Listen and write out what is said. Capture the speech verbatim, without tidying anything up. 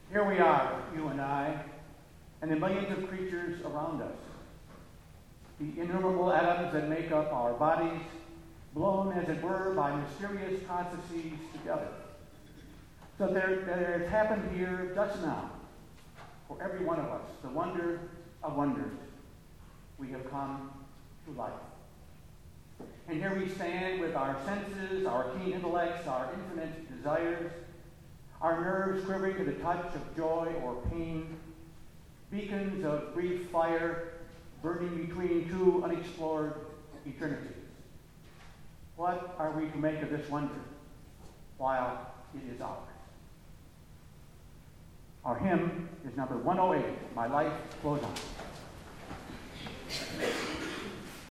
Here we are, you and I, and the millions of creatures around us. The innumerable atoms that make up our bodies, blown, as it were, by mysterious processes together. So there, there has happened here just now, for every one of us, the wonder of wonders. We have come to life. And here we stand with our senses, our keen intellects, our infinite desires, our nerves quivering to the touch of joy or pain, beacons of brief fire burning between two unexplored eternities. What are we to make of this wonder while it is ours? Our hymn is number one oh eight, My Life Flows On.